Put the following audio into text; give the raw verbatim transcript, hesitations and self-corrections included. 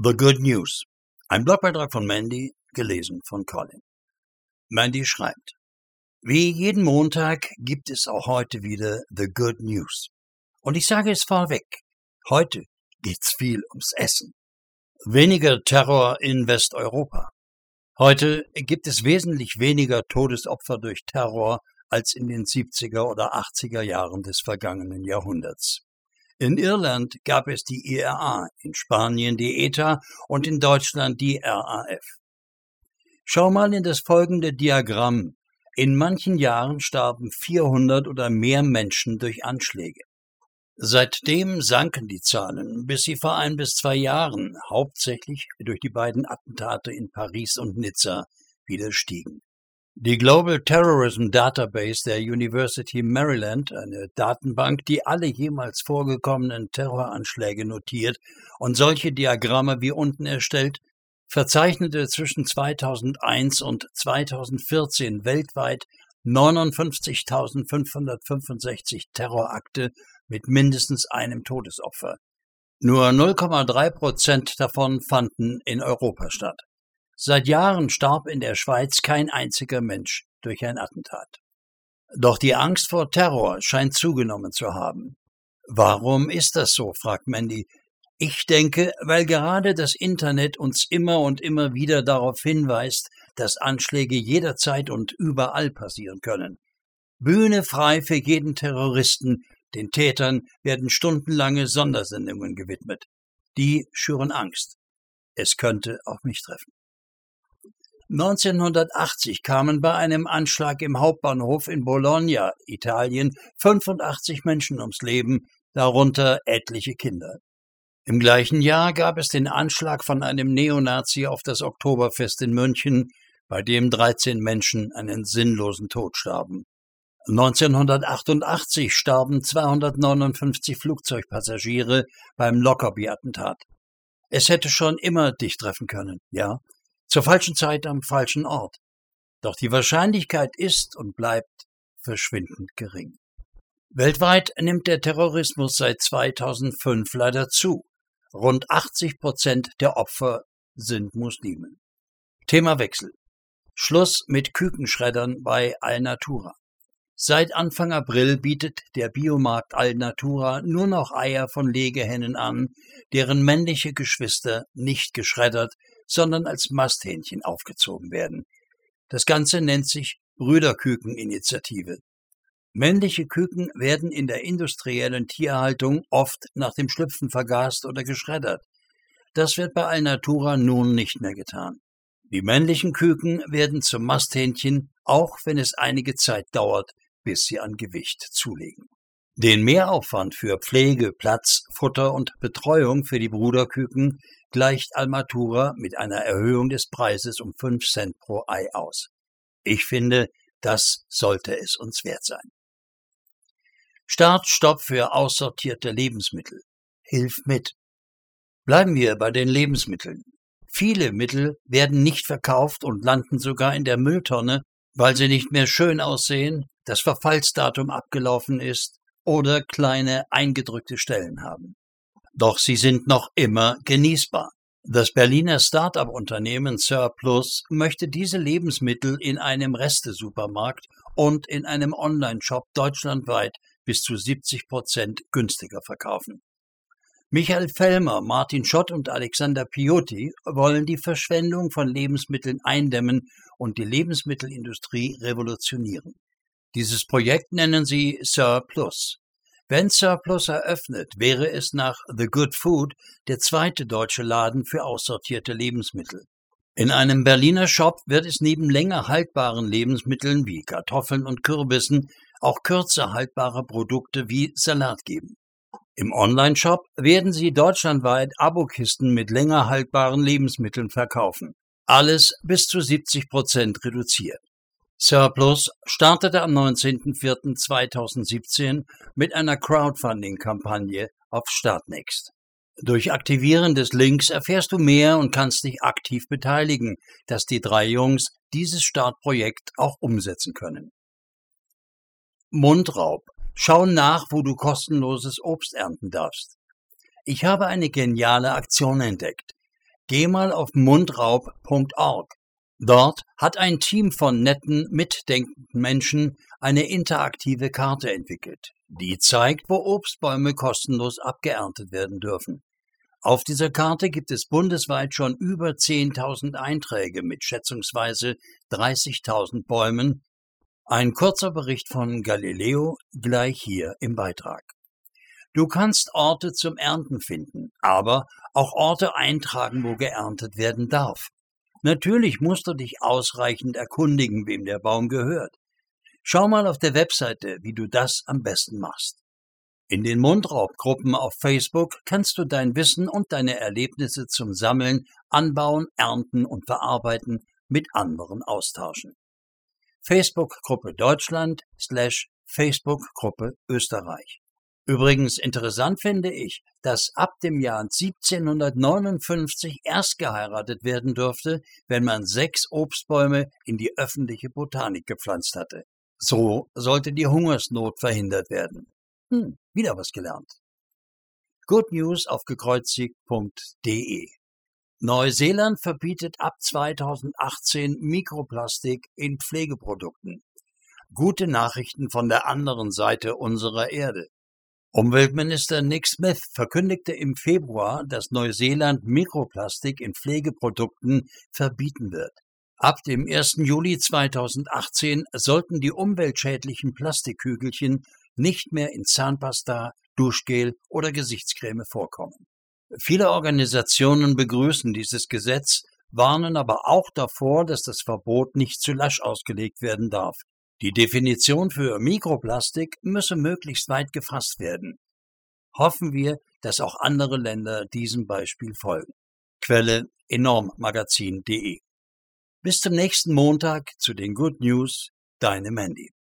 The Good News. Ein Blogbeitrag von Mandy, gelesen von Colin. Mandy schreibt: Wie jeden Montag gibt es auch heute wieder The Good News. Und ich sage es vorweg, heute geht's viel ums Essen. Weniger Terror in Westeuropa. Heute gibt es wesentlich weniger Todesopfer durch Terror als in den siebziger oder achtziger Jahren des vergangenen Jahrhunderts. In Irland gab es die I R A, in Spanien die E T A und in Deutschland die R A F. Schau mal in das folgende Diagramm. In manchen Jahren starben vierhundert oder mehr Menschen durch Anschläge. Seitdem sanken die Zahlen, bis sie vor ein bis zwei Jahren, hauptsächlich durch die beiden Attentate in Paris und Nizza, wieder stiegen. Die Global Terrorism Database der University Maryland, eine Datenbank, die alle jemals vorgekommenen Terroranschläge notiert und solche Diagramme wie unten erstellt, verzeichnete zwischen zweitausendeins und zweitausendvierzehn weltweit neunundfünfzigtausendfünfhundertfünfundsechzig Terrorakte mit mindestens einem Todesopfer. Nur null Komma drei Prozent davon fanden in Europa statt. Seit Jahren starb in der Schweiz kein einziger Mensch durch ein Attentat. Doch die Angst vor Terror scheint zugenommen zu haben. Warum ist das so, fragt Mandy. Ich denke, weil gerade das Internet uns immer und immer wieder darauf hinweist, dass Anschläge jederzeit und überall passieren können. Bühne frei für jeden Terroristen, den Tätern werden stundenlange Sondersendungen gewidmet. Die schüren Angst. Es könnte auch mich treffen. neunzehnhundertachtzig kamen bei einem Anschlag im Hauptbahnhof in Bologna, Italien, fünfundachtzig Menschen ums Leben, darunter etliche Kinder. Im gleichen Jahr gab es den Anschlag von einem Neonazi auf das Oktoberfest in München, bei dem dreizehn Menschen einen sinnlosen Tod starben. neunzehnhundertachtundachtzig starben zweihundertneunundfünfzig Flugzeugpassagiere beim Lockerbie-Attentat. Es hätte schon immer dich treffen können, ja? Zur falschen Zeit am falschen Ort. Doch die Wahrscheinlichkeit ist und bleibt verschwindend gering. Weltweit nimmt der Terrorismus seit zweitausendfünf leider zu. Rund achtzig Prozent der Opfer sind Muslimen. Themawechsel. Schluss mit Kükenschreddern bei Alnatura. Seit Anfang April bietet der Biomarkt Alnatura nur noch Eier von Legehennen an, deren männliche Geschwister nicht geschreddert, sondern als Masthähnchen aufgezogen werden. Das Ganze nennt sich Brüderküken-Initiative. Männliche Küken werden in der industriellen Tierhaltung oft nach dem Schlüpfen vergast oder geschreddert. Das wird bei Alnatura nun nicht mehr getan. Die männlichen Küken werden zum Masthähnchen, auch wenn es einige Zeit dauert, bis sie an Gewicht zulegen. Den Mehraufwand für Pflege, Platz, Futter und Betreuung für die Bruderküken gleicht Alnatura mit einer Erhöhung des Preises um fünf Cent pro Ei aus. Ich finde, das sollte es uns wert sein. Start-Stopp für aussortierte Lebensmittel. Hilf mit. Bleiben wir bei den Lebensmitteln. Viele Mittel werden nicht verkauft und landen sogar in der Mülltonne, weil sie nicht mehr schön aussehen, das Verfallsdatum abgelaufen ist oder kleine eingedrückte Stellen haben. Doch sie sind noch immer genießbar. Das Berliner Start-up-Unternehmen Surplus möchte diese Lebensmittel in einem Restesupermarkt und in einem Online-Shop deutschlandweit bis zu siebzig Prozent günstiger verkaufen. Michael Fellmer, Martin Schott und Alexander Piotti wollen die Verschwendung von Lebensmitteln eindämmen und die Lebensmittelindustrie revolutionieren. Dieses Projekt nennen sie Surplus. Wenn Surplus eröffnet, wäre es nach The Good Food der zweite deutsche Laden für aussortierte Lebensmittel. In einem Berliner Shop wird es neben länger haltbaren Lebensmitteln wie Kartoffeln und Kürbissen auch kürzer haltbare Produkte wie Salat geben. Im Online-Shop werden sie deutschlandweit Abokisten mit länger haltbaren Lebensmitteln verkaufen. Alles bis zu siebzig Prozent reduziert. Surplus startete am neunzehnten vierten zweitausendsiebzehn mit einer Crowdfunding-Kampagne auf Startnext. Durch Aktivieren des Links erfährst du mehr und kannst dich aktiv beteiligen, dass die drei Jungs dieses Startprojekt auch umsetzen können. Mundraub. Schau nach, wo du kostenloses Obst ernten darfst. Ich habe eine geniale Aktion entdeckt. Geh mal auf mundraub punkt org. Dort hat ein Team von netten, mitdenkenden Menschen eine interaktive Karte entwickelt, die zeigt, wo Obstbäume kostenlos abgeerntet werden dürfen. Auf dieser Karte gibt es bundesweit schon über zehntausend Einträge mit schätzungsweise dreißigtausend Bäumen. Ein kurzer Bericht von Galileo gleich hier im Beitrag. Du kannst Orte zum Ernten finden, aber auch Orte eintragen, wo geerntet werden darf. Natürlich musst du dich ausreichend erkundigen, wem der Baum gehört. Schau mal auf der Webseite, wie du das am besten machst. In den Mundraub-Gruppen auf Facebook kannst du dein Wissen und deine Erlebnisse zum Sammeln, Anbauen, Ernten und Verarbeiten mit anderen austauschen. Facebook-Gruppe Deutschland slash Facebook-Gruppe Österreich. Übrigens interessant finde ich, dass ab dem Jahr siebzehnhundertneunundfünfzig erst geheiratet werden durfte, wenn man sechs Obstbäume in die öffentliche Botanik gepflanzt hatte. So sollte die Hungersnot verhindert werden. Hm, wieder was gelernt. Good News auf gekreuzigt punkt de. Neuseeland verbietet ab zweitausendachtzehn Mikroplastik in Pflegeprodukten. Gute Nachrichten von der anderen Seite unserer Erde. Umweltminister Nick Smith verkündigte im Februar, dass Neuseeland Mikroplastik in Pflegeprodukten verbieten wird. Ab dem ersten Juli zweitausendachtzehn sollten die umweltschädlichen Plastikkügelchen nicht mehr in Zahnpasta, Duschgel oder Gesichtscreme vorkommen. Viele Organisationen begrüßen dieses Gesetz, warnen aber auch davor, dass das Verbot nicht zu lasch ausgelegt werden darf. Die Definition für Mikroplastik müsse möglichst weit gefasst werden. Hoffen wir, dass auch andere Länder diesem Beispiel folgen. Quelle enormmagazin punkt de. Bis zum nächsten Montag zu den Good News, deine Mandy.